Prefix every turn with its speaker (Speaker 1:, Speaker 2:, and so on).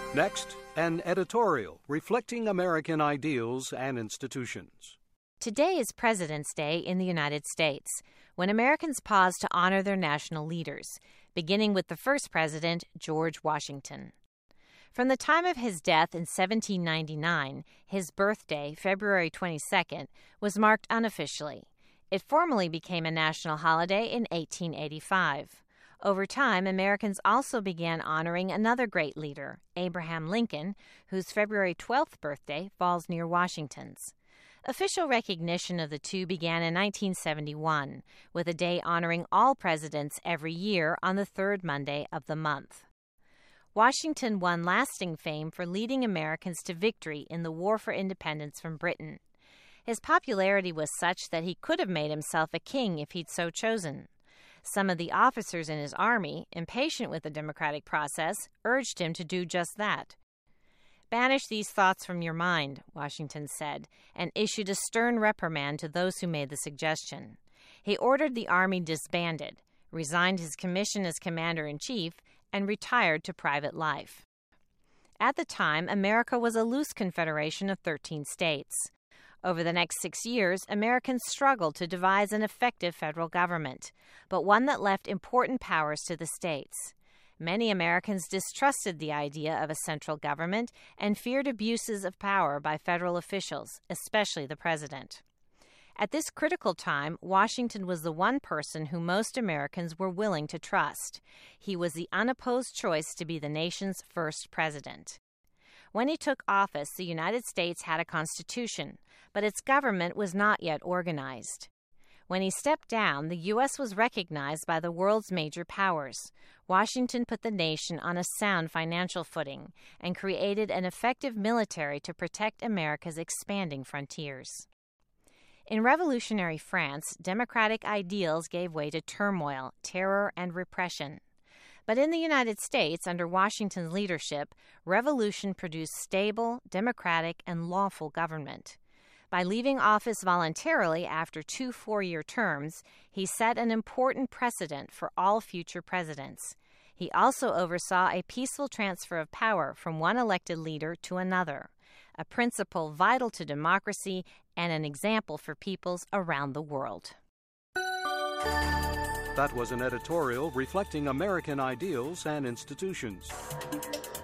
Speaker 1: Next, an editorial reflecting American ideals and institutions.
Speaker 2: Today is President's Day in the United States, when Americans pause to honor their national leaders, beginning with the first president, George Washington. From the time of his death in 1799, his birthday, February 22nd, was marked unofficially. It formally became a national holiday in 1885. Over time, Americans also began honoring another great leader, Abraham Lincoln, whose February 12th birthday falls near Washington's. Official recognition of the two began in 1971, with a day honoring all presidents every year on the third Monday of the month. Washington won lasting fame for leading Americans to victory in the War for Independence from Britain. His popularity was such that he could have made himself a king if he'd so chosen. Some of the officers in his army, impatient with the democratic process, urged him to do just that. "Banish these thoughts from your mind," Washington said, and issued a stern reprimand to those who made the suggestion. He ordered the army disbanded, resigned his commission as commander-in-chief, and retired to private life. At the time, America was a loose confederation of 13 states. Over the next 6 years, Americans struggled to devise an effective federal government, but one that left important powers to the states. Many Americans distrusted the idea of a central government and feared abuses of power by federal officials, especially the president. At this critical time, Washington was the one person who most Americans were willing to trust. He was the unopposed choice to be the nation's first president. When he took office, the United States had a constitution, but its government was not yet organized. When he stepped down, the U.S. was recognized by the world's major powers. Washington put the nation on a sound financial footing and created an effective military to protect America's expanding frontiers. In revolutionary France, democratic ideals gave way to turmoil, terror, and repression. But in the United States, under Washington's leadership, revolution produced stable, democratic, and lawful government. By leaving office voluntarily after 2 four-year terms, he set an important precedent for all future presidents. He also oversaw a peaceful transfer of power from one elected leader to another, a principle vital to democracy and an example for peoples around the world.
Speaker 1: That was an editorial reflecting American ideals and institutions.